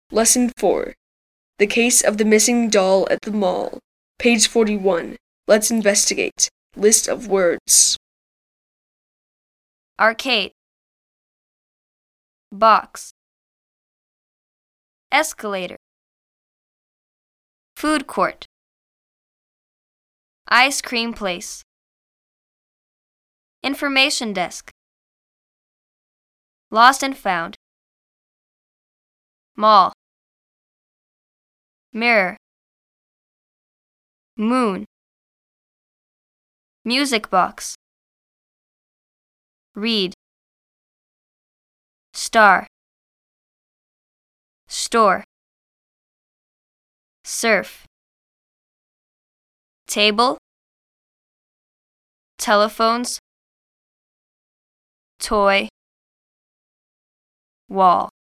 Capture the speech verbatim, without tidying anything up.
Lesson four. The Case of the Missing Doll at the Mall. Page forty-one. Let's investigate. List of words. Arcade. Box. Escalator. Food court. Ice cream place. Information desk. Lost and found. Mall. Mirror. Moon. Music box. Read. Star. Store. Surf. Table. Telephones. Toy. Wall.